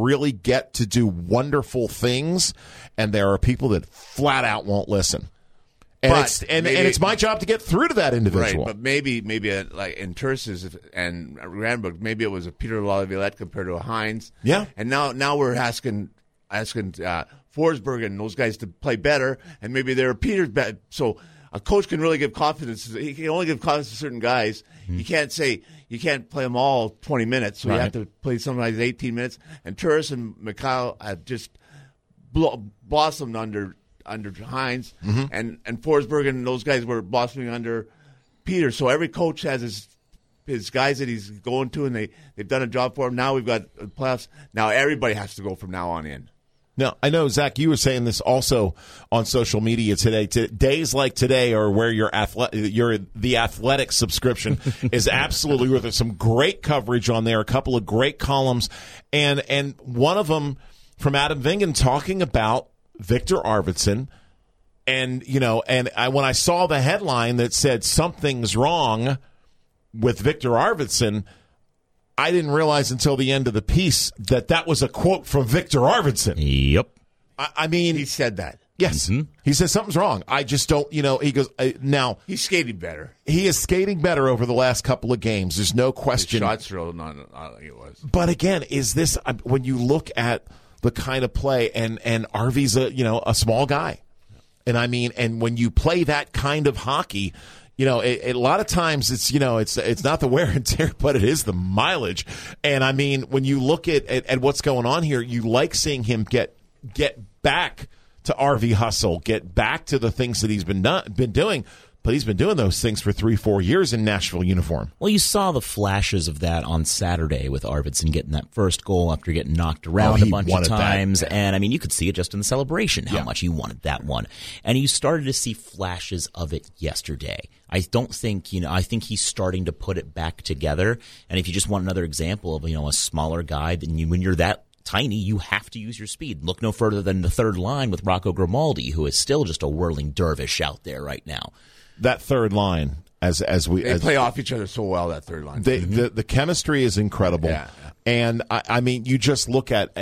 really get to do wonderful things, and there are people that flat out won't listen. And it's my job to get through to that individual. Right, but maybe like in Tursis and Randbrook, maybe it was a Peter Laviolette compared to a Hines. Yeah. And now we're asking Forsberg and those guys to play better, and maybe they're Peter's bad. So a coach can really give confidence. He can only give confidence to certain guys. Mm-hmm. You can't say you can't play them all 20 minutes. So you have to play some guys 18 minutes. And Turris and Mikhail have just blossomed under Hines, and Forsberg and those guys were blossoming under Peter. So every coach has his guys that he's going to, and they've done a job for him. Now we've got playoffs. Now everybody has to go from now on in. Now, I know, Zach, you were saying this also on social media today. Days like today are where your the Athletic subscription is absolutely worth it. Some great coverage on there, a couple of great columns, and one of them from Adam Vingan talking about Victor Arvidsson. And, when I saw the headline that said something's wrong with Victor Arvidsson, I didn't realize until the end of the piece that was a quote from Victor Arvidsson. Yep. I mean, he said that. Yes. Mm-hmm. He says something's wrong. I just don't, he goes, now. He's skating better. He is skating better over the last couple of games. There's no question. His shots are not like it was. But again, is this, when you look at the kind of play, and Arvy's a small guy. And I mean, and when you play that kind of hockey, a lot of times it's not the wear and tear, but it is the mileage. And I mean, when you look at what's going on here, you like seeing him get back to RV hustle, get back to the things that he's been doing. But he's been doing those things for 3-4 years in Nashville uniform. Well, you saw the flashes of that on Saturday with Arvidsson getting that first goal after getting knocked around a bunch of times. And, I mean, you could see it just in the celebration, how much he wanted that one. And you started to see flashes of it yesterday. I think he's starting to put it back together. And if you just want another example of, a smaller guy, then when you're that tiny, you have to use your speed. Look no further than the third line with Rocco Grimaldi, who is still just a whirling dervish out there right now. That third line, they play off each other so well. That third line, the chemistry is incredible. Yeah. And I mean, you just look at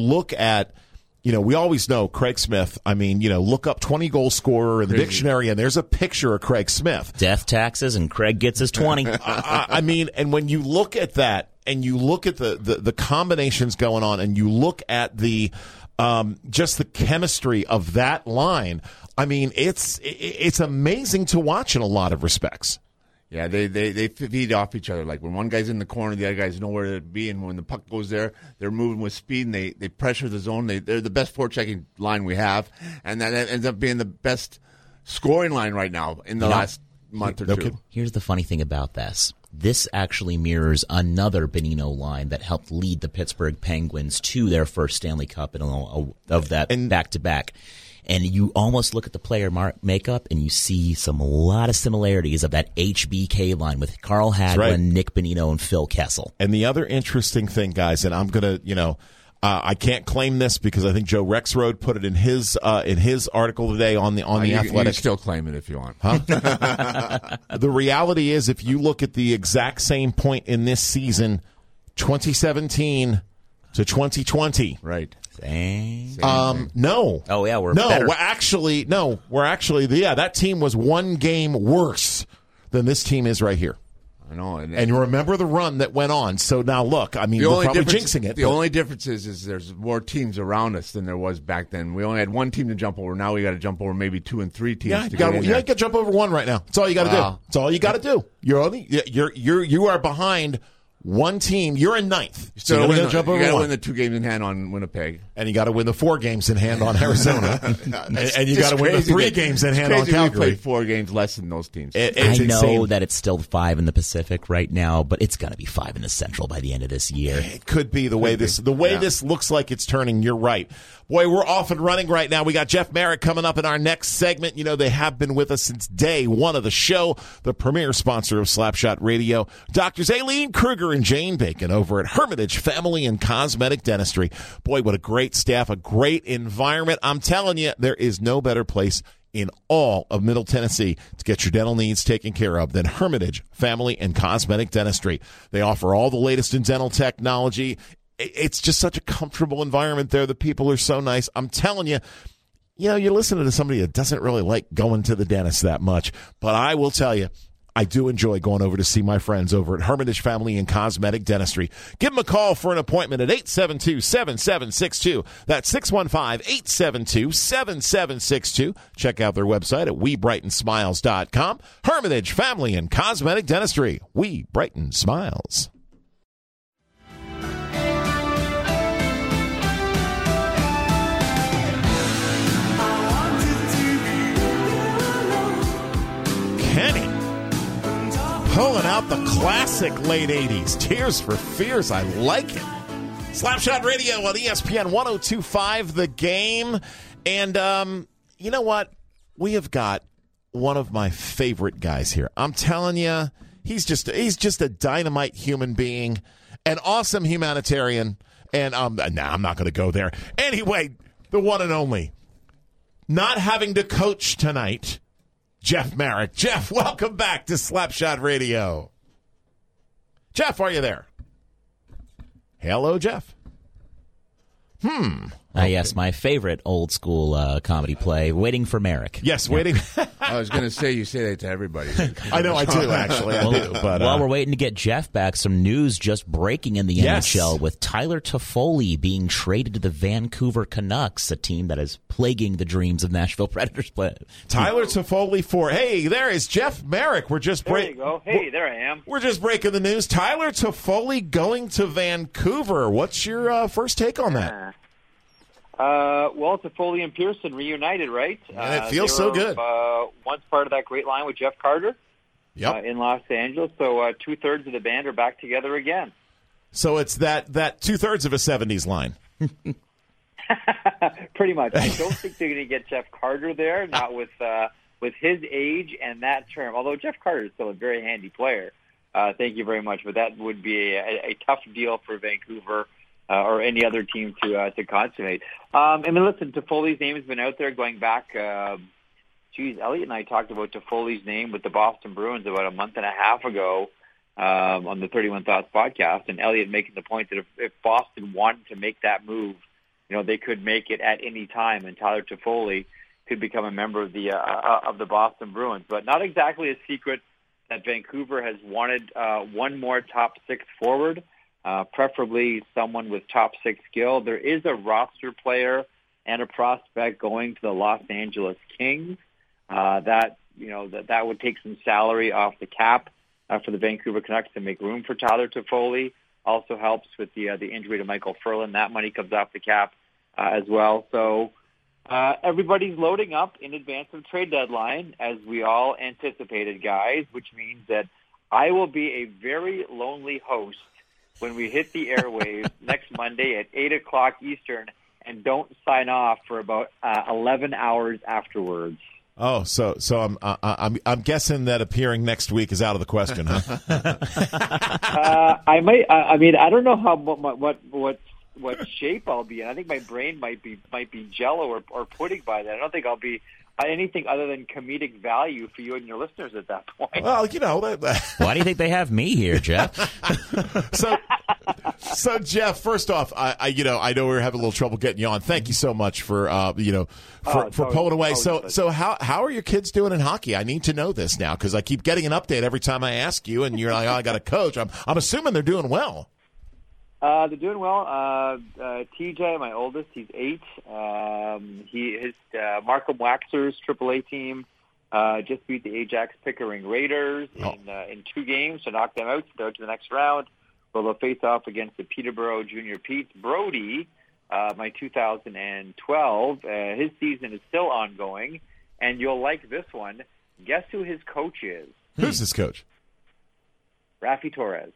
we always know Craig Smith. I mean, look up 20 goal scorer in the dictionary, and there's a picture of Craig Smith. Death taxes, and Craig gets his 20. I mean, and when you look at that, and you look at the combinations going on, and you look at the just the chemistry of that line. I mean, it's amazing to watch in a lot of respects. Yeah, they feed off each other. Like when one guy's in the corner, the other guy's nowhere to be, and when the puck goes there, they're moving with speed, and they pressure the zone. They're the best forechecking line we have, and that ends up being the best scoring line right now in the last month or two. Here's the funny thing about this. This actually mirrors another Bonino line that helped lead the Pittsburgh Penguins to their first Stanley Cup of that back-to-back. And you almost look at the player makeup, and you see a lot of similarities of that HBK line with Carl Hagelin, right, Nick Bonino, and Phil Kessel. And the other interesting thing, guys, and I'm going to, I can't claim this because I think Joe Rexrode put it in his article today on the Athletic. You can still claim it if you want. Huh? The reality is, if you look at the exact same point in this season, 2017 to 2020, right? No. Oh yeah, we're better. We're actually that team was one game worse than this team is right here. I know. And you remember the run that went on. So now look, I mean, we're probably jinxing it. The only difference is there's more teams around us than there was back then. We only had one team to jump over. Now we got to jump over maybe 2 and 3 teams. Yeah, you got to jump over one right now. That's all you got to do. That's all you got to do. You are behind one team. You're in ninth. So you got to win the 2 games in hand on Winnipeg, and you got to win the 4 games in hand on Arizona, and you got to win the 3 games in hand on Calgary. We played 4 games less than those teams. I know that it's still 5 in the Pacific right now, but it's going to be 5 in the Central by the end of this year. It could be the way this looks like it's turning. You're right. Boy, we're off and running right now. We got Jeff Merrick coming up in our next segment. They have been with us since day one of the show, the premier sponsor of Slapshot Radio. Doctors Aileen Kruger and Jane Bacon over at Hermitage Family and Cosmetic Dentistry. Boy, what a great staff, a great environment. I'm telling you, there is no better place in all of Middle Tennessee to get your dental needs taken care of than Hermitage Family and Cosmetic Dentistry. They offer all the latest in dental technology, it's just such a comfortable environment there. The people are so nice. I'm telling you, you're listening to somebody that doesn't really like going to the dentist that much. But I will tell you, I do enjoy going over to see my friends over at Hermitage Family and Cosmetic Dentistry. Give them a call for an appointment at 872-7762. That's 615-872-7762. Check out their website at WeBrightenSmiles.com. Hermitage Family and Cosmetic Dentistry. We Brighten Smiles. Kenny pulling out the classic late 80s. Tears for Fears. I like it. Slapshot Radio on ESPN 102.5 The Game. And you know what? We have got one of my favorite guys here. I'm telling you, he's just a dynamite human being, an awesome humanitarian. And I'm not going to go there. Anyway, the one and only, not having to coach tonight, Jeff Marek. Jeff, welcome back to Slapshot Radio. Jeff, are you there? Hello, Jeff. Yes, my favorite old school comedy play, Waiting for Merrick. Yes, Waiting. I was going to say, you say that to everybody. I know, I do, actually. But while we're waiting to get Jeff back, some news just breaking in the NHL with Tyler Toffoli being traded to the Vancouver Canucks, a team that is plaguing the dreams of Nashville Predators. Tyler Toffoli hey, there is Jeff Marek. We're just There you go. Hey, there I am. We're just breaking the news. Tyler Toffoli going to Vancouver. What's your first take on that? Well, Toffoli and Pearson reunited, right? And it feels so good. Once part of that great line with Jeff Carter in Los Angeles. So 2/3 of the band are back together again. So it's that 2/3 of a 70s line. Pretty much. I don't think they're going to get Jeff Carter there, not with his age and that term. Although Jeff Carter is still a very handy player. Thank you very much. But that would be a tough deal for Vancouver. Or any other team to consummate. Listen, Toffoli's name has been out there going back. Elliot and I talked about Toffoli's name with the Boston Bruins about a month and a half ago on the 31 Thoughts podcast, and Elliot making the point that if Boston wanted to make that move, they could make it at any time, and Tyler Toffoli could become a member of the Boston Bruins. But not exactly a secret that Vancouver has wanted one more top six forward. Preferably someone with top six skill. There is a roster player and a prospect going to the Los Angeles Kings. That would take some salary off the cap for the Vancouver Canucks to make room for Tyler Toffoli. Also helps with the injury to Michael Furlan. That money comes off the cap as well. So everybody's loading up in advance of trade deadline, as we all anticipated, guys, which means that I will be a very lonely host when we hit the airwaves next Monday at 8 o'clock Eastern and don't sign off for about 11 hours afterwards. Oh, so I'm guessing that appearing next week is out of the question, huh? I might. I don't know what shape I'll be in. I think my brain might be Jello or pudding by then. I don't think I'll be anything other than comedic value for you and your listeners at that point. Well, why do you think they have me here, Jeff? So Jeff, first off, I know we were having a little trouble getting you on. Thank you so much for pulling away. So how are your kids doing in hockey? I need to know this now because I keep getting an update every time I ask you, and you're like, "Oh, I got a coach." I'm assuming they're doing well. They're doing well. TJ, my oldest, he's 8. His Markham Waxers AAA team just beat the Ajax Pickering Raiders in 2 games to knock them out to go to the next round. Well, they'll face off against the Peterborough Junior Petes. Brody, my 2012, his season is still ongoing, and you'll like this one. Guess who his coach is? Who's his coach? Raffi Torres.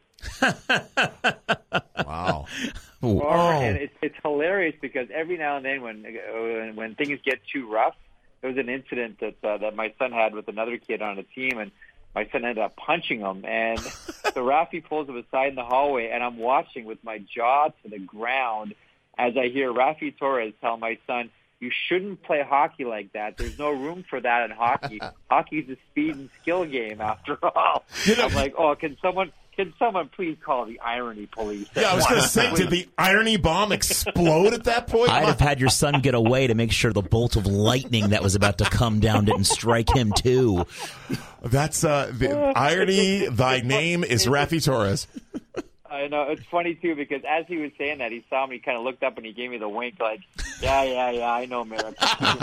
Wow. And it's hilarious because every now and then when things get too rough, there was an incident that my son had with another kid on a team, and my son ended up punching him. And so Raffi pulls him aside in the hallway, and I'm watching with my jaw to the ground as I hear Raffi Torres tell my son, "You shouldn't play hockey like that. There's no room for that in hockey. Hockey's a speed and skill game, after all." I'm like, "Oh, can someone Can someone please call the irony police? Yeah, I was going to say, did the irony bomb explode at that point? I'd have had your son get away to make sure the bolt of lightning that was about to come down didn't strike him too. That's the irony. Thy name is Rafi Torres. I know. It's funny, too, because as he was saying that, he saw me, kind of looked up, and he gave me the wink like, yeah, I know, Merrick.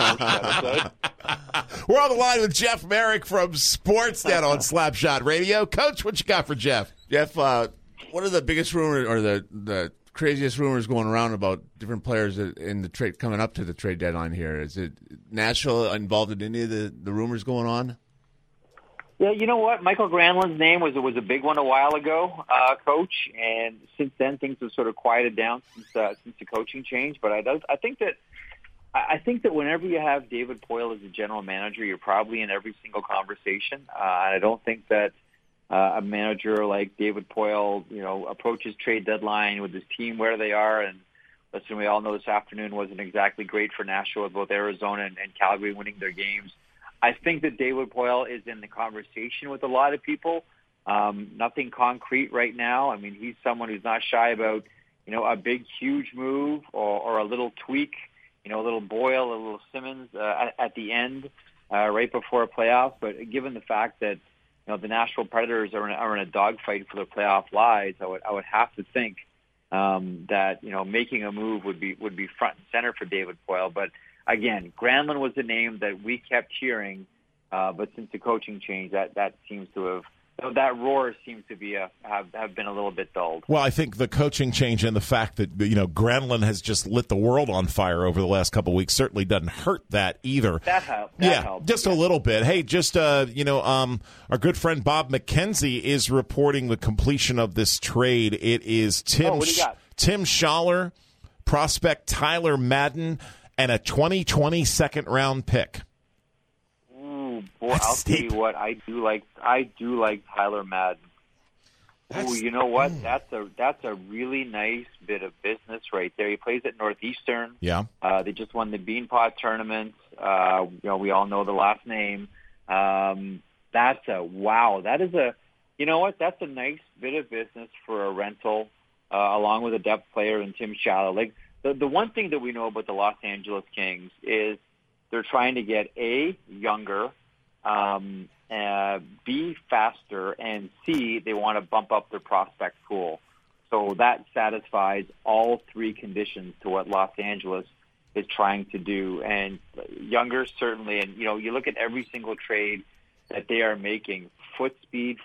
We're on the line with Jeff Merrick from Sportsnet on Slapshot Radio. Coach, what you got for Jeff? Jeff, what are the biggest rumors or the craziest rumors going around about different players in the trade coming up to the trade deadline here? Is it Nashville involved in any of the rumors going on? Yeah, you know what? Michael Granlund's name was a big one a while ago, Coach, and since then things have sort of quieted down since the coaching change. But I think that whenever you have David Poile as a general manager, you're probably in every single conversation. I don't think that a manager like David Poile, approaches trade deadline with his team where they are. And listen, we all know this afternoon wasn't exactly great for Nashville with both Arizona and Calgary winning their games. I think that David Poile is in the conversation with a lot of people. Nothing concrete right now. I mean, he's someone who's not shy about, a big, huge move or a little tweak, a little Boyle, a little Simmons at the end, right before a playoff. But given the fact that, the Nashville Predators are in a dogfight for their playoff lives, I would have to think that, making a move would be front and center for David Poile. But again, Granlund was the name that we kept hearing, but since the coaching change, that seems to have that roar seems to be have been a little bit dulled. Well, I think the coaching change and the fact that Granlund has just lit the world on fire over the last couple of weeks certainly doesn't hurt that either. That helped. Just a little bit. Hey, just our good friend Bob McKenzie is reporting the completion of this trade. It is Tim Schaller, prospect Tyler Madden, and a 2020 second-round pick. Ooh, boy, I'll tell you what, I do like Tyler Madden. Ooh, you know what? That's a really nice bit of business right there. He plays at Northeastern. Yeah. They just won the Beanpot tournament. We all know the last name. That's a nice bit of business for a rental, along with a depth player in Tim Schaller. Like, the one thing that we know about the Los Angeles Kings is they're trying to get A, younger, B, faster, and C, they want to bump up their prospect pool. So that satisfies all three conditions to what Los Angeles is trying to do. And younger, certainly, and you look at every single trade that they are making, foot speed.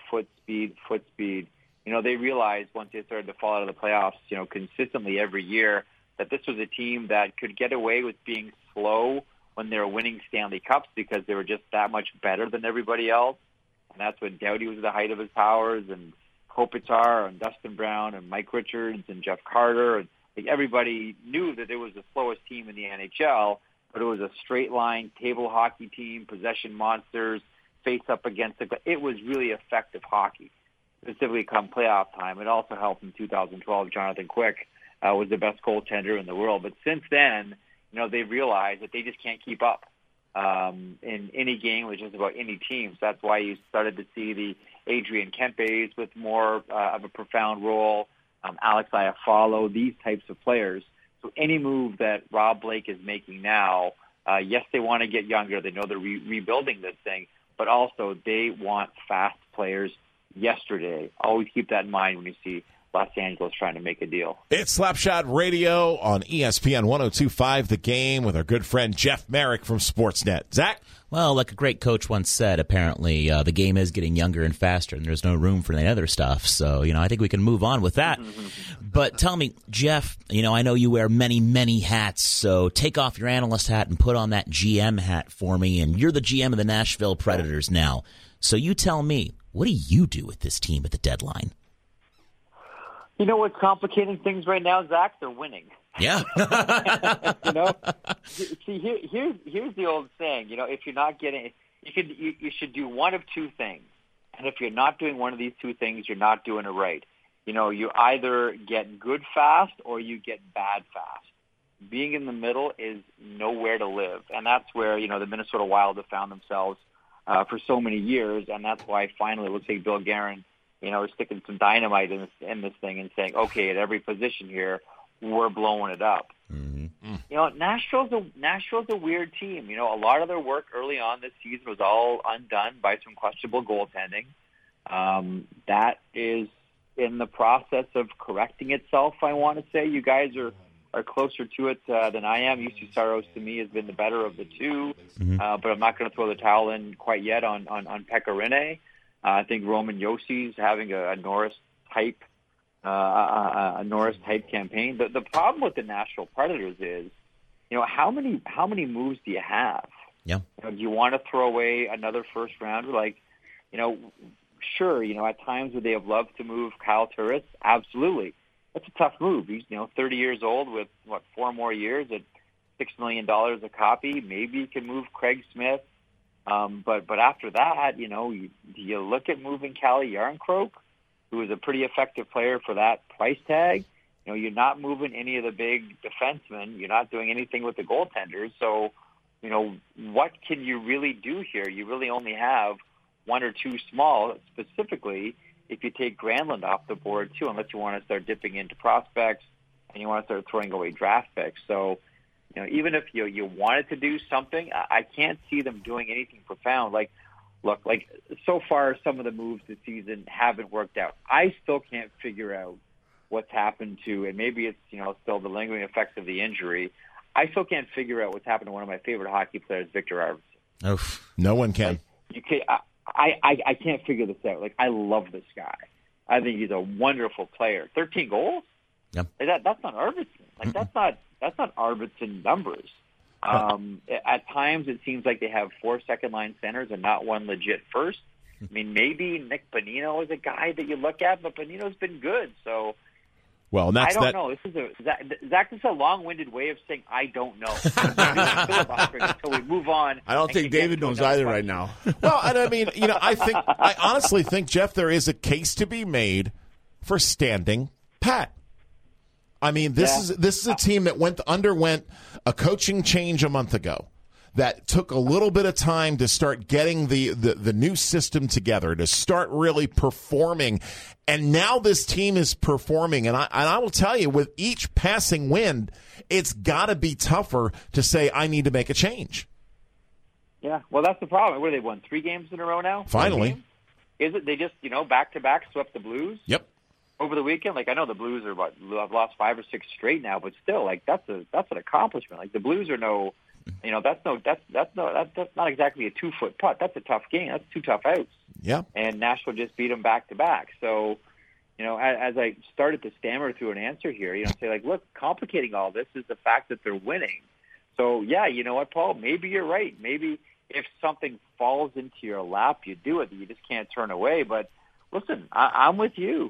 They realized once they started to fall out of the playoffs, consistently every year, that this was a team that could get away with being slow when they were winning Stanley Cups because they were just that much better than everybody else. And that's when Doughty was at the height of his powers, and Kopitar and Dustin Brown and Mike Richards and Jeff Carter. And everybody knew that it was the slowest team in the NHL, but it was a straight line table hockey team, possession monsters, face up against it. It was really effective hockey, specifically come playoff time. It also helped in 2012. Jonathan Quick was the best goaltender in the world. But since then, they realized that they just can't keep up in any game with just about any team. So that's why you started to see the Adrian Kempes with more of a profound role, Alex Iafallo, these types of players. So any move that Rob Blake is making now, yes, they want to get younger. They know they're rebuilding this thing, but also they want fast players yesterday. Always keep that in mind when you see Los Angeles trying to make a deal. It's Slapshot Radio on ESPN 102.5 The Game with our good friend Jeff Merrick from Sportsnet. Zach? Well, like a great coach once said, apparently the game is getting younger and faster, and there's no room for any other stuff. So, I think we can move on with that. But tell me, Jeff, I know you wear many, many hats, so take off your analyst hat and put on that GM hat for me, and you're the GM of the Nashville Predators now. So you tell me, what do you do with this team at the deadline? You know what's complicating things right now, Zach? They're winning. Yeah. See, here's the old saying. If you're not getting, you should do one of two things, and if you're not doing one of these two things, you're not doing it right. You either get good fast or you get bad fast. Being in the middle is nowhere to live, and that's where the Minnesota Wild have found themselves for so many years, and that's why finally it looks like Bill Guerin sticking some dynamite in this thing and saying, okay, at every position here, we're blowing it up. Mm-hmm. Nashville's a weird team. A lot of their work early on this season was all undone by some questionable goaltending. That is in the process of correcting itself, I want to say. You guys are closer to it than I am. UC Saros, to me, has been the better of the two, but I'm not going to throw the towel in quite yet on Pekka Rinne. I think Roman Jossi's having a Norris-type campaign. The problem with the Nashville Predators is, how many moves do you have? Yeah. Do you want to throw away another first rounder? Sure, at times would they have loved to move Kyle Turris? Absolutely. That's a tough move. He's 30 years old with 4 more years at $6 million a copy. Maybe you can move Craig Smith, but after that, do you look at moving Calle Jarnkrok, who is a pretty effective player for that price tag? You're not moving any of the big defensemen. You're not doing anything with the goaltenders. So, what can you really do here? You really only have 1 or 2 small, specifically if you take Granlund off the board too, unless you want to start dipping into prospects and you want to start throwing away draft picks. So, even if you wanted to do something, I can't see them doing anything profound. Look, so far some of the moves this season haven't worked out. I still can't figure out what's happened to, and maybe it's still the lingering effects of the injury. I still can't figure out what's happened to one of my favorite hockey players, Victor Arvidsson. Oof, no one can. You can't. I can't figure this out. I love this guy. I think he's a wonderful player. 13 goals? Yep. That's not Arvidsson. That's not Arvidsson numbers. At times it seems like they have 4 second-line centers and not one legit first. I mean, maybe Nick Bonino is a guy that you look at, but Bonino's been good. So, well, and that's I don't know. This is Zach. This is a long-winded way of saying I don't know. Until we move on. I don't think David knows either right now. Well, and I mean, I honestly think, Jeff, there is a case to be made for standing pat. I mean, this is a team that underwent a coaching change a month ago. That took a little bit of time to start getting the new system together, to start really performing. And now this team is performing. And I will tell you, with each passing win, it's got to be tougher to say, I need to make a change. Yeah, well, that's the problem. What, they won 3 games in a row now? Finally. Is it they just, back-to-back swept the Blues? Yep. Over the weekend? I know the Blues are have lost 5 or 6 straight now, but still, that's an accomplishment. The Blues are that's not exactly a 2-foot putt. That's a tough game. That's 2 tough outs. Yeah. And Nashville just beat them back to back. So, as I started to stammer through an answer here, say look, complicating all this is the fact that they're winning. So yeah, you know what, Paul? Maybe you're right. Maybe if something falls into your lap, you do it. You just can't turn away. But listen, I'm with you.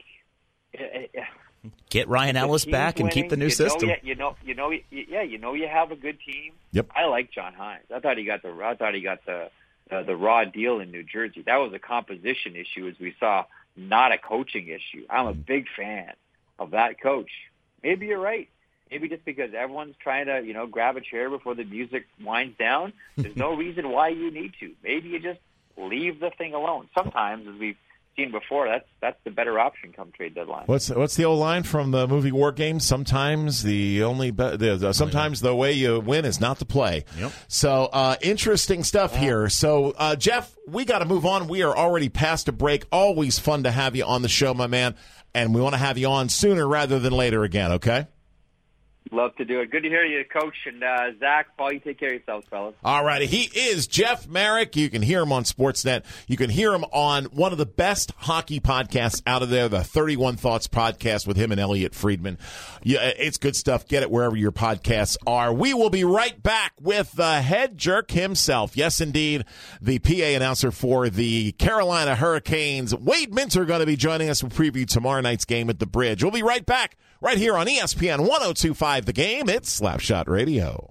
Get Ryan Ellis back and keep the new system. You have a good team. Yep. I like John Hines. I thought he got the raw deal in New Jersey. That was a composition issue, as we saw, not a coaching issue. I'm a big fan of that coach. Maybe you're right. Maybe just because everyone's trying to, grab a chair before the music winds down, there's no reason why you need to. Maybe you just leave the thing alone. Sometimes, as we've seen before, that's the better option come trade deadline. What's the old line from the movie War Games? Sometimes sometimes the way you win is not to play. Yep. So interesting stuff here. So Jeff, we got to move on. We are already past a break. Always fun to have you on the show, my man, and we want to have you on sooner rather than later again. Okay. Love to do it. Good to hear you, Coach. And Zach, Paul, you take care of yourselves, fellas. All righty. He is Jeff Marek. You can hear him on Sportsnet. You can hear him on one of the best hockey podcasts out of there, the 31 Thoughts podcast with him and Elliot Friedman. Yeah, it's good stuff. Get it wherever your podcasts are. We will be right back with the head jerk himself. Yes, indeed, the PA announcer for the Carolina Hurricanes. Wade Minter going to be joining us to preview tomorrow night's game at the Bridge. We'll be right back. Right here on ESPN 102.5 The Game, it's Slapshot Radio.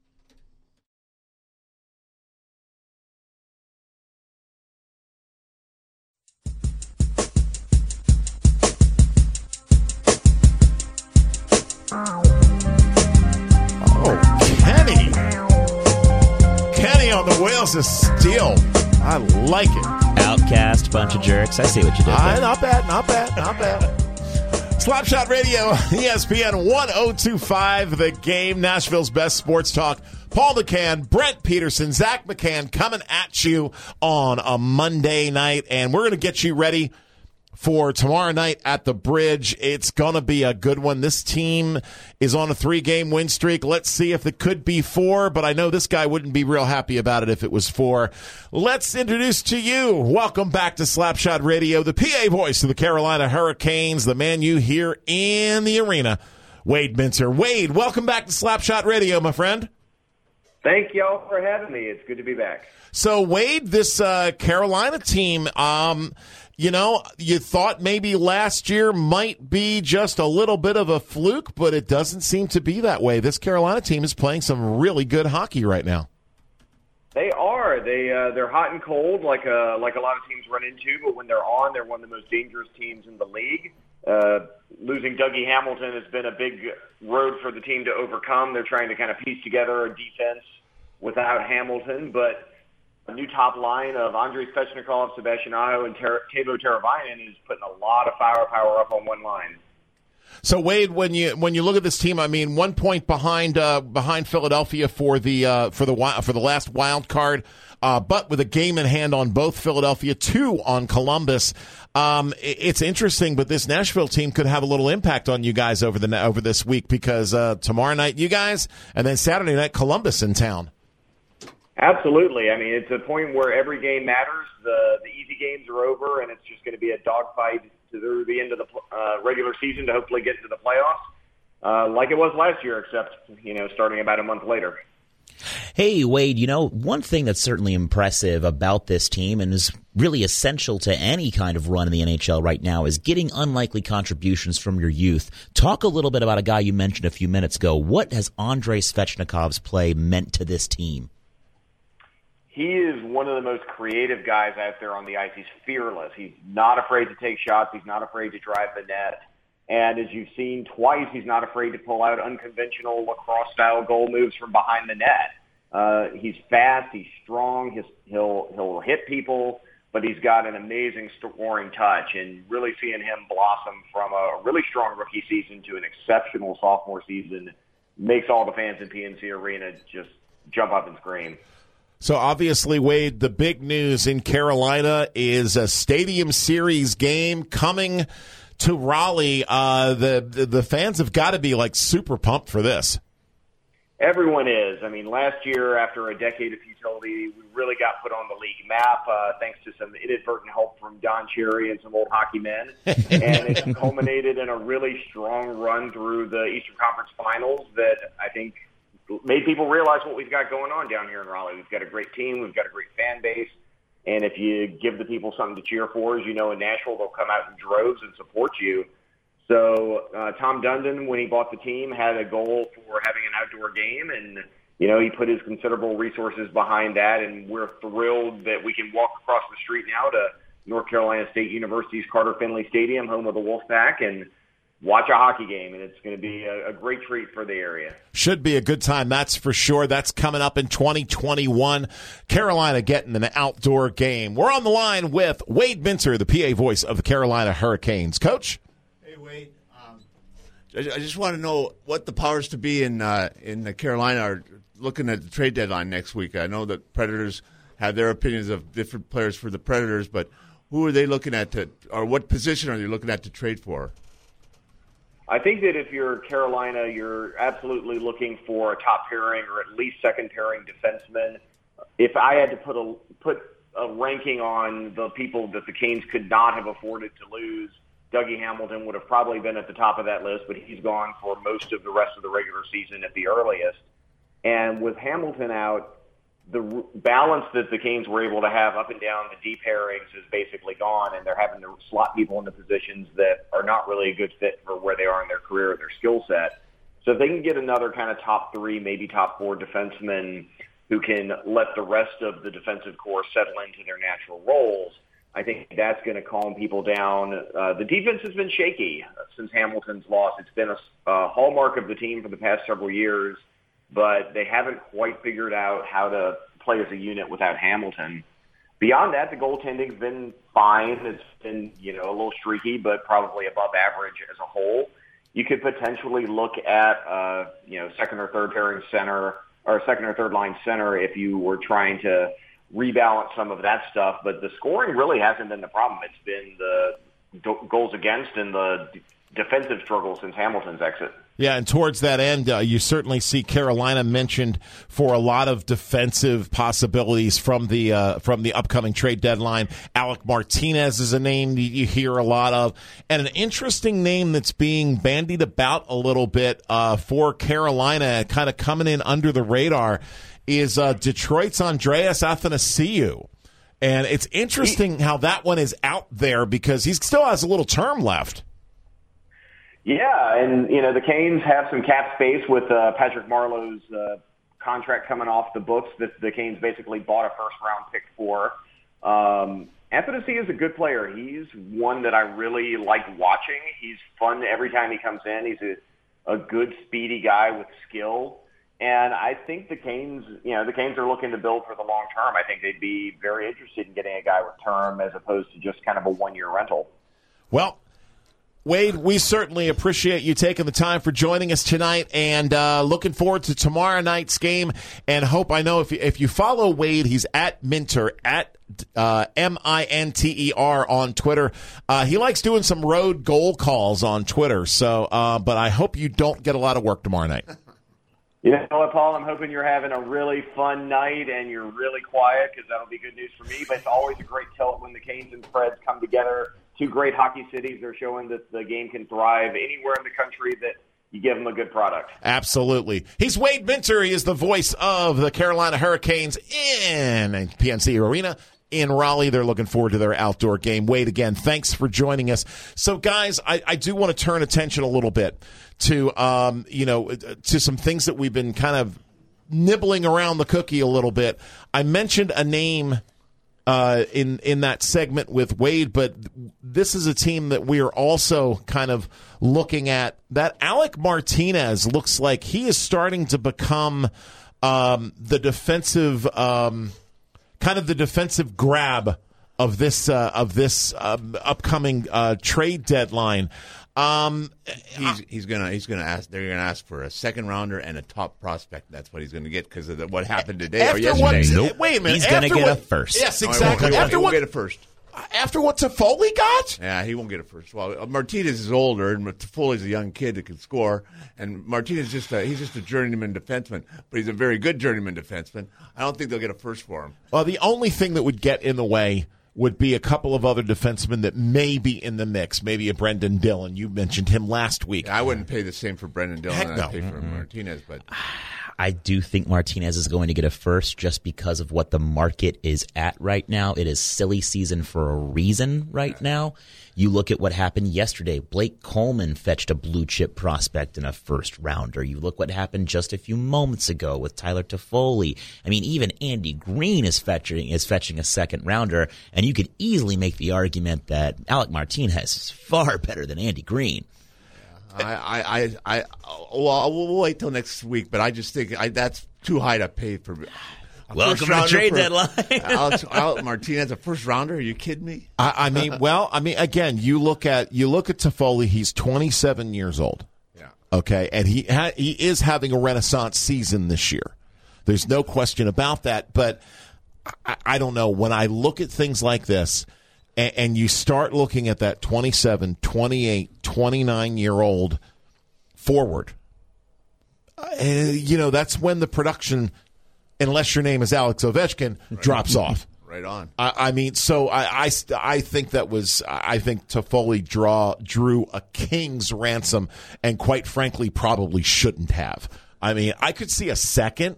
Oh, Kenny on the Whales of Steel. I like it. Outcast, bunch of jerks. I see what you did there. Not bad. Slapshot Radio, ESPN 1025, The Game, Nashville's best sports talk. Paul McCann, Brent Peterson, Zach McCann coming at you on a Monday night, and we're going to get you ready for tomorrow night at the Bridge. It's going to be a good one. This team is on a 3-game win streak. Let's see if it could be 4, but I know this guy wouldn't be real happy about it if it was 4. Let's introduce to you, welcome back to Slapshot Radio, the PA voice of the Carolina Hurricanes, the man you hear in the arena, Wade Minter. Wade, welcome back to Slapshot Radio, my friend. Thank y'all for having me. It's good to be back. So, Wade, this Carolina team, you thought maybe last year might be just a little bit of a fluke, but it doesn't seem to be that way. This Carolina team is playing some really good hockey right now. They are. They're hot and cold, like a lot of teams run into. But when they're on, they're one of the most dangerous teams in the league. Losing Dougie Hamilton has been a big road for the team to overcome. They're trying to kind of piece together a defense without Hamilton, but a new top line of Andrei Svechnikov, Sebastian Aho, and Teuvo Teravainen is putting a lot of firepower up on one line. So, Wade, when you look at this team, I mean, 1 point behind Philadelphia for the last wild card, but with a game in hand on both Philadelphia, 2 on Columbus. It's interesting, but this Nashville team could have a little impact on you guys over this week because tomorrow night you guys, and then Saturday night Columbus in town. Absolutely. I mean, it's a point where every game matters. The easy games are over, and it's just going to be a dogfight through the end of the regular season to hopefully get into the playoffs, like it was last year, except starting about a month later. Hey, Wade, one thing that's certainly impressive about this team and is really essential to any kind of run in the NHL right now is getting unlikely contributions from your youth. Talk a little bit about a guy you mentioned a few minutes ago. What has Andrei Svechnikov's play meant to this team? He is one of the most creative guys out there on the ice. He's fearless. He's not afraid to take shots. He's not afraid to drive the net. And as you've seen twice, he's not afraid to pull out unconventional lacrosse-style goal moves from behind the net. He's fast. He's strong. He'll hit people, but he's got an amazing scoring touch. And really seeing him blossom from a really strong rookie season to an exceptional sophomore season makes all the fans in PNC Arena just jump up and scream. So obviously, Wade, the big news in Carolina is a Stadium Series game coming to Raleigh. The fans have got to be super pumped for this. Everyone is. I mean, last year, after a decade of futility, we really got put on the league map thanks to some inadvertent help from Don Cherry and some old hockey men. And it's culminated in a really strong run through the Eastern Conference Finals that I think made people realize what we've got going on down here in Raleigh. We've got a great team. We've got a great fan base. And if you give the people something to cheer for, as you know, in Nashville, they'll come out in droves and support you. So Tom Dundon, when he bought the team, had a goal for having an outdoor game. And, he put his considerable resources behind that. And we're thrilled that we can walk across the street now to North Carolina State University's Carter Finley Stadium, home of the Wolfpack, and watch a hockey game, and it's going to be a great treat for the area. Should be a good time, that's for sure. That's coming up in 2021. Carolina getting an outdoor game. We're on the line with Wade Minter, the PA voice of the Carolina Hurricanes. Coach? Hey, Wade. I just want to know what the powers to be in Carolina are looking at the trade deadline next week. I know that Predators have their opinions of different players for the Predators, but who are they looking at or what position are they looking at to trade for? I think that if you're Carolina, you're absolutely looking for a top pairing or at least second pairing defenseman. If I had to put a ranking on the people that the Canes could not have afforded to lose, Dougie Hamilton would have probably been at the top of that list, but he's gone for most of the rest of the regular season at the earliest. And with Hamilton out, the balance that the Canes were able to have up and down the deep pairings is basically gone, and they're having to slot people into positions that are not really a good fit for where they are in their career or their skill set. So if they can get another kind of top 3, maybe top 4 defensemen who can let the rest of the defensive core settle into their natural roles, I think that's going to calm people down. The defense has been shaky since Hamilton's loss. It's been a hallmark of the team for the past several years, but they haven't quite figured out how to play as a unit without Hamilton. Beyond that, the goaltending's been fine. It's been, a little streaky, but probably above average as a whole. You could potentially look at, second or third pairing center or second or third line center if you were trying to rebalance some of that stuff. But the scoring really hasn't been the problem. It's been the goals against and the defensive struggle since Hamilton's exit. Yeah, and towards that end, you certainly see Carolina mentioned for a lot of defensive possibilities from the upcoming trade deadline. Alec Martinez is a name you hear a lot of, and an interesting name that's being bandied about a little bit for Carolina, kind of coming in under the radar, is Detroit's Andreas Athanasiou. And it's interesting how that one is out there because he still has a little term left. Yeah, and, the Canes have some cap space with Patrick Marleau's contract coming off the books that the Canes basically bought a first-round pick for. Athanasiou is a good player. He's one that I really like watching. He's fun every time he comes in. He's a good, speedy guy with skill. And I think the Canes are looking to build for the long term. I think they'd be very interested in getting a guy with term as opposed to just kind of a one-year rental. Well, Wade, we certainly appreciate you taking the time for joining us tonight, and looking forward to tomorrow night's game. And I know if you follow Wade, he's at Minter, at MINTER on Twitter. He likes doing some road goal calls on Twitter. So, but I hope you don't get a lot of work tomorrow night. You know what, Paul? I'm hoping you're having a really fun night and you're really quiet because that'll be good news for me. But it's always a great tilt when the Canes and Preds come together. Two great hockey cities. They're showing that the game can thrive anywhere in the country that you give them a good product. Absolutely. He's Wade Minter. He is the voice of the Carolina Hurricanes in PNC Arena in Raleigh. They're looking forward to their outdoor game. Wade, again, thanks for joining us. So, guys, I do want to turn attention a little bit to, to some things that we've been kind of nibbling around the cookie a little bit. I mentioned a name in that segment with Wade, but this is a team that we are also kind of looking at. That Alec Martinez looks like he is starting to become the defensive grab of this upcoming trade deadline. He's gonna ask. They're gonna ask for a second rounder and a top prospect. That's what he's gonna get because of what happened today or yesterday. Wait a minute. He's gonna get a first. Yes, exactly. He won't get a first. After what Toffoli got? Yeah, he won't get a first. Well, Martinez is older, and Toffoli's a young kid that can score. And Martinez he's just a journeyman defenseman, but he's a very good journeyman defenseman. I don't think they'll get a first for him. Well, the only thing that would get in the way would be a couple of other defensemen that may be in the mix. Maybe a Brendan Dillon. You mentioned him last week. Yeah, I wouldn't pay the same for Brendan Dillon Heck no. I'd pay for Martinez, but I do think Martinez is going to get a first just because of what the market is at right now. It is silly season for a reason right now. You look at what happened yesterday. Blake Coleman fetched a blue-chip prospect in a first-rounder. You look what happened just a few moments ago with Tyler Toffoli. I mean, even Andy Green is fetching a second-rounder, and you could easily make the argument that Alec Martinez is far better than Andy Green. We'll wait till next week, but I just think that's too high to pay for. Welcome to the trade deadline. Alex Martinez, a first rounder? Are you kidding me? Again, you look at Toffoli. He's 27 years old. Yeah. Okay, and he is having a renaissance season this year. There's no question about that. But I don't know. When I look at things like this, and you start looking at that 27, 28, 29-year-old forward, that's when the production, unless your name is Alex Ovechkin, drops off. Right on. I think Toffoli drew a king's ransom, and quite frankly, probably shouldn't have. I mean, I could see a second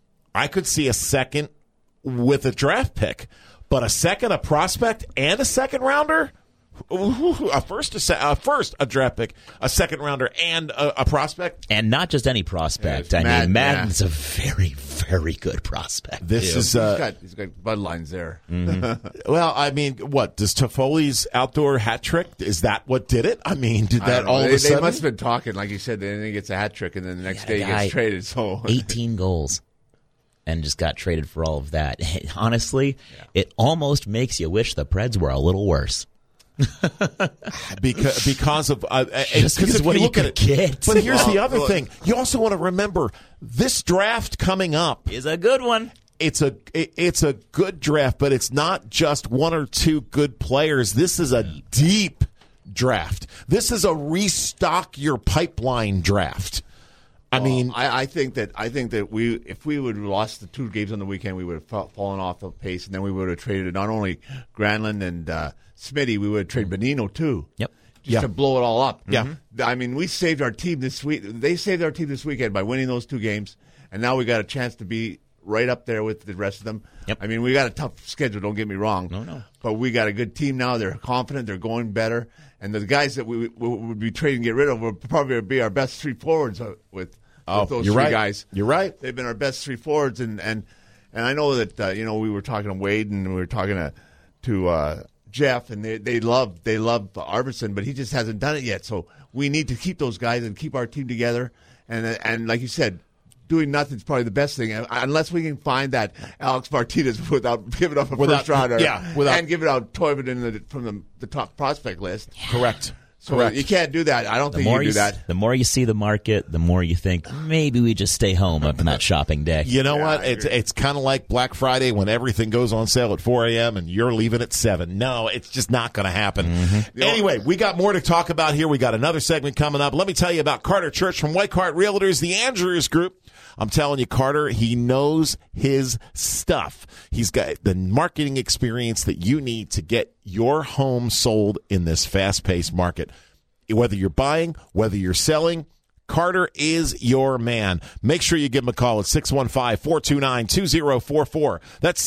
with a draft pick, but a second, a prospect, and a second rounder. A first, a draft pick, a second rounder, and a prospect, and not just any prospect. Yeah, Madden's a very, very good prospect. This is he's got bloodlines there. Mm-hmm. Well, I mean, what does Toffoli's outdoor hat trick? Is that what did it? I mean, did that all of a sudden? They must have been talking, like you said. Then he gets a hat trick, and then the next day he gets traded. So 18 goals. and just got traded for all of that. Honestly, it almost makes you wish the Preds were a little worse. because of because what you could get. But here's the other thing: you also want to remember this draft coming up is a good one. It's a good draft, but it's not just one or two good players. This is a deep draft. This is a restock your pipeline draft. I mean, I think that if we would have lost the 2 games on the weekend, we would have fallen off the pace, and then we would have traded not only Granlund and Smitty, we would have traded Bonino too. Yep. Just to blow it all up. Yeah. I mean, we saved our team this week. They saved our team this weekend by winning those 2 games, and now we got a chance to be right up there with the rest of them. Yep. I mean, we got a tough schedule, don't get me wrong. No. But we got a good team now. They're confident. They're going better. And the guys that we would be trading to get rid of would probably be our best 3 forwards with those 3 guys. You're right. They've been our best 3 forwards. And I know that, we were talking to Wade and we were talking to Jeff, and they love Arvidsson, but he just hasn't done it yet. So we need to keep those guys and keep our team together. And like you said, doing nothing is probably the best thing, unless we can find that Alex Martinez without giving up a first rounder, and giving out Toivonen from the top prospect list. Correct. So you can't do that. I don't think you can do that. The more you see the market, the more you think maybe we just stay home up in that shopping day. You know what? It's kind of like Black Friday when everything goes on sale at 4 a.m. and you're leaving at 7. No, it's just not going to happen. Mm-hmm. Anyway, we got more to talk about here. We got another segment coming up. Let me tell you about Carter Church from Whitehart Realtors, the Andrews Group. I'm telling you, Carter, he knows his stuff. He's got the marketing experience that you need to get your home sold in this fast-paced market. Whether you're buying, whether you're selling, Carter is your man. Make sure you give him a call at 615-429-2044. That's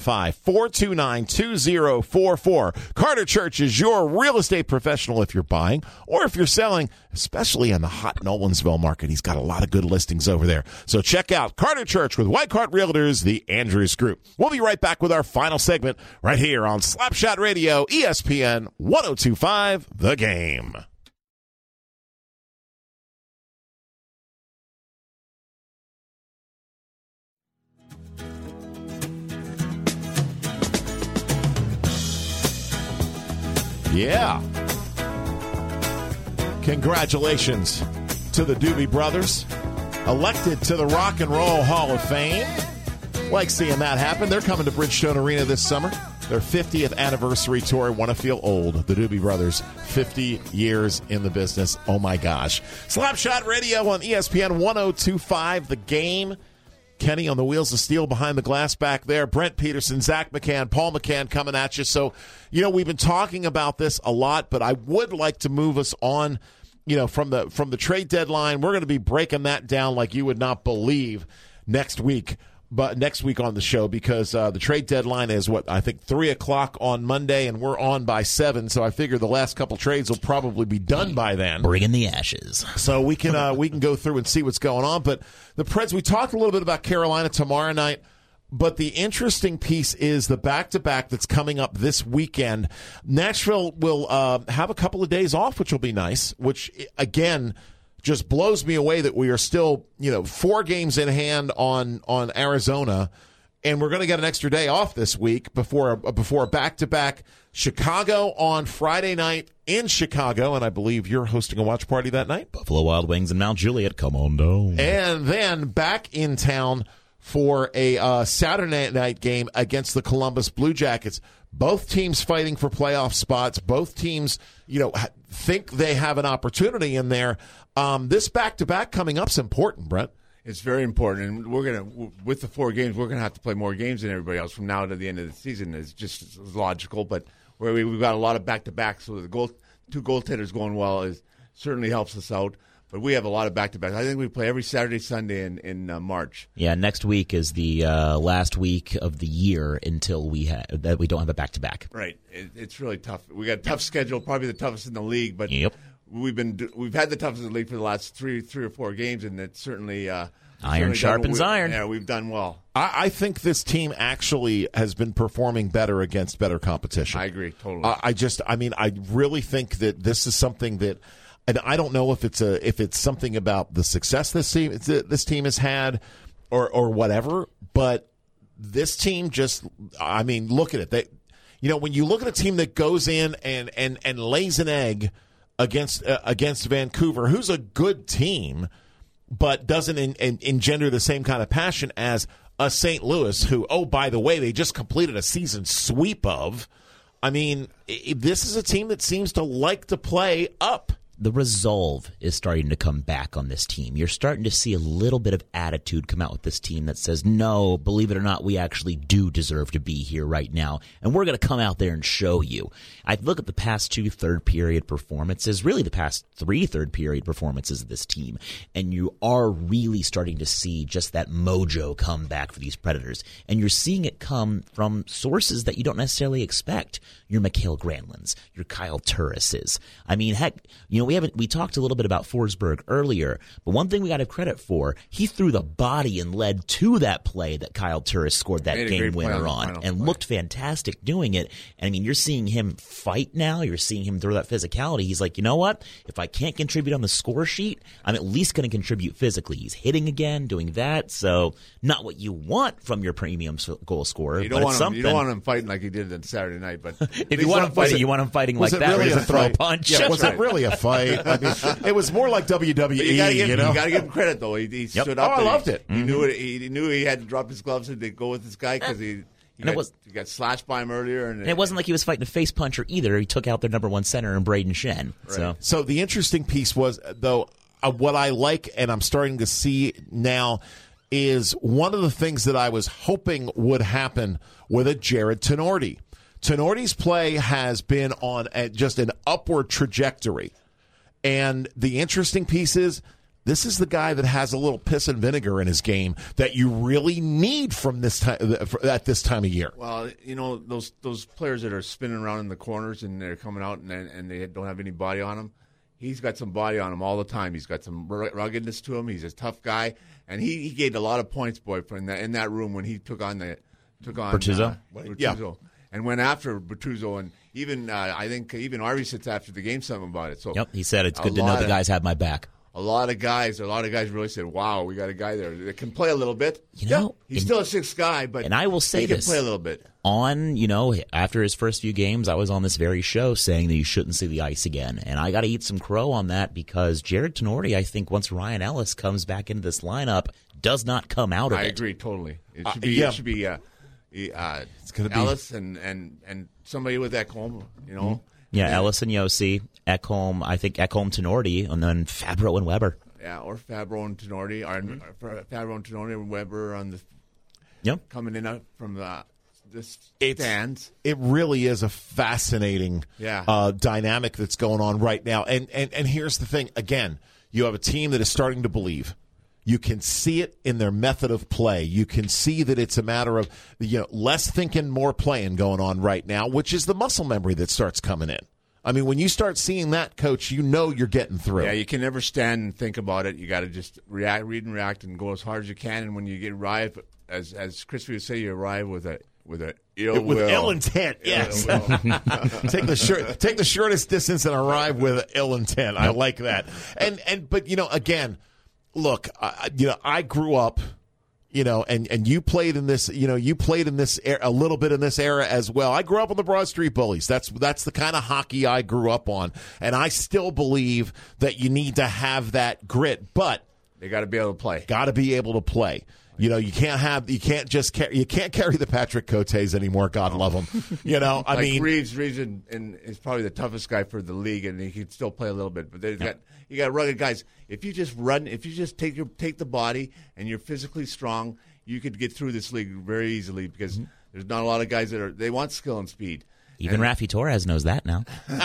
615-429-2044. Carter Church is your real estate professional if you're buying or if you're selling, especially in the hot Nolensville market. He's got a lot of good listings over there. So check out Carter Church with Whitehart Realtors, the Andrews Group. We'll be right back with our final segment right here on Slapshot Radio, ESPN 102.5, The Game. Yeah. Congratulations to the Doobie Brothers, elected to the Rock and Roll Hall of Fame. Like seeing that happen. They're coming to Bridgestone Arena this summer. Their 50th anniversary tour. Want to feel old. The Doobie Brothers, 50 years in the business. Oh, my gosh. Slapshot Radio on ESPN 102.5, The Game. Kenny on the wheels of steel behind the glass back there. Brent Peterson, Zach McCann, Paul McCann coming at you. So, we've been talking about this a lot, but I would like to move us on, from the trade deadline. We're going to be breaking that down like you would not believe next week. But next week on the show, because the trade deadline is, 3 o'clock on Monday, and we're on by 7. So I figure the last couple trades will probably be done by then. Bring in the ashes. So we can go through and see what's going on. But the Preds, we talked a little bit about Carolina tomorrow night. But the interesting piece is the back-to-back that's coming up this weekend. Nashville will have a couple of days off, which will be nice, which, again, just blows me away that we are still, 4 games in hand on Arizona, and we're going to get an extra day off this week before a back-to-back. Chicago on Friday night in Chicago, and I believe you're hosting a watch party that night. Buffalo Wild Wings and Mount Juliet, come on down. And then back in town for a Saturday night game against the Columbus Blue Jackets. Both teams fighting for playoff spots. Both teams, think they have an opportunity in there. This back-to-back coming up is important, Brent. It's very important, and with the 4 games, we're going to have to play more games than everybody else from now to the end of the season. It's just logical, but we've got a lot of back-to-backs, so the 2 goaltenders going well certainly helps us out. But we have a lot of back-to-backs. I think we play every Saturday, Sunday in March. Yeah, next week is the last week of the year until we don't have a back-to-back. Right. It's really tough. We got a tough schedule, probably the toughest in the league. But yep. We've had the toughest in the league for the last three or 4 games, and it's certainly iron sharpens iron. Yeah, we've done well. I think this team actually has been performing better against better competition. I agree totally. I really think that this is something that. And I don't know if it's something about the success this team has had, or whatever, but this team just, I mean, look at it. When you look at a team that goes in and lays an egg against Vancouver, who's a good team, but doesn't engender the same kind of passion as a St. Louis, who, oh, by the way, they just completed a season sweep of. I mean, this is a team that seems to like to play up. The resolve is starting to come back on this team. You're starting to see a little bit of attitude come out with this team that says, no, believe it or not, we actually do deserve to be here right now, and we're going to come out there and show you. I look at the past 2 third-period performances, really the past 3 third-period performances of this team, and you are really starting to see just that mojo come back for these Predators, and you're seeing it come from sources that you don't necessarily expect. Your Mikael Granlunds, your Kyle Turrises. I mean, heck, we talked a little bit about Forsberg earlier, but one thing we got to have credit for, he threw the body and led to that play that Kyle Turris scored that game winner on, and looked fantastic doing it. And I mean, you're seeing him fight now. You're seeing him throw that physicality. He's like, you know what? If I can't contribute on the score sheet, I'm at least going to contribute physically. He's hitting again, doing that. So not what you want from your premium goal scorer. You don't want him fighting like he did on Saturday night, but if you want him fighting, you want him fighting like that, really where he throw a punch. Yeah, was it really a fight? I mean, it was more like WWE. You got to give him credit, though. He stood up. I loved it. He knew it. He knew he had to drop his gloves and go with this guy because he got slashed by him earlier. And it wasn't like he was fighting a face puncher either. He took out their number 1 center in Braden Shen. Right. So the interesting piece was, though, what I like and I'm starting to see now is one of the things that I was hoping would happen with a Jared Tenorti. Tenorti's play has been on just an upward trajectory. And the interesting piece is, this is the guy that has a little piss and vinegar in his game that you really need from this time at this time of year. Well, those players that are spinning around in the corners and they're coming out and they don't have any body on them. He's got some body on him all the time. He's got some ruggedness to him. He's a tough guy, and he gained a lot of points, boy, in that room when he took on Bertuzzo. Bertuzzo. And went after Bertuzzo, and even I think even Arvey sits after the game something about it. So yep, he said it's good to know the guys have my back. A lot of guys really said, "Wow, we got a guy there that can play a little bit." He's still a 6th guy, but and I will say he can play a little bit. After his first few games, I was on this very show saying that you shouldn't see the ice again, and I got to eat some crow on that because Jared Tenorti, I think, once Ryan Ellis comes back into this lineup, does not come out of it. I agree totally. It should be. It's going to be Ellis and somebody with Ekholm, Yeah, Ellis and Yossi, Ekholm. I think Ekholm, Tenorti, and then Fabro and Weber. Yeah, or Fabro and Tenorti, or Fabro and Tenorti and Weber on the coming in from the stands. It really is a fascinating dynamic that's going on right now. And here's the thing: again, you have a team that is starting to believe. You can see it in their method of play. You can see that it's a matter of less thinking, more playing going on right now, which is the muscle memory that starts coming in. I mean, when you start seeing that, Coach, you're getting through. Yeah, you can never stand and think about it. You got to just read and react, and go as hard as you can. And when you arrive, as Chris would say, you arrive with ill intent. Yes, take the shortest distance and arrive with ill intent. I like that. But again. Look, I grew up, and you played in this, a little bit in this era as well. I grew up on the Broad Street Bullies. That's the kind of hockey I grew up on, and I still believe that you need to have that grit, but they got to be able to play. Got to be able to play. You can't carry the Patrick Cotes anymore. God love him. I mean, Reeves is probably the toughest guy for the league, and he can still play a little bit. But you got rugged guys. If you just run, if you just take the body, and you're physically strong, you could get through this league very easily because there's not a lot of guys they want skill and speed. Even Rafi Torres knows that now.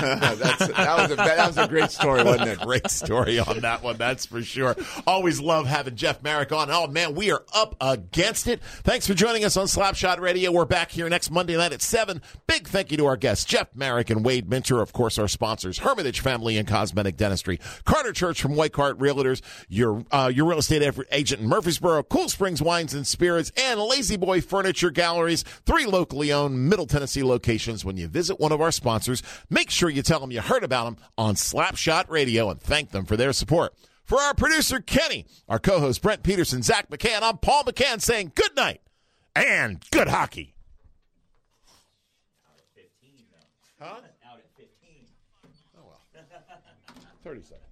that was a great story, wasn't it? Great story on that one, that's for sure. Always love having Jeff Marek on. Oh, man, we are up against it. Thanks for joining us on Slapshot Radio. We're back here next Monday night at 7. Big thank you to our guests, Jeff Marek and Wade Minter. Of course, our sponsors, Hermitage Family and Cosmetic Dentistry, Carter Church from White Cart Realtors, your real estate agent in Murfreesboro, Cool Springs Wines and Spirits, and Lazy Boy Furniture Galleries, 3 locally owned Middle Tennessee locations. When you visit one of our sponsors, make sure you tell them you heard about them on Slapshot Radio and thank them for their support. For our producer, Kenny, our co-host, Brent Peterson, Zach McCann, I'm Paul McCann saying good night and good hockey. Out at 15, though. Huh? Out at 15. Oh, well. 30 seconds.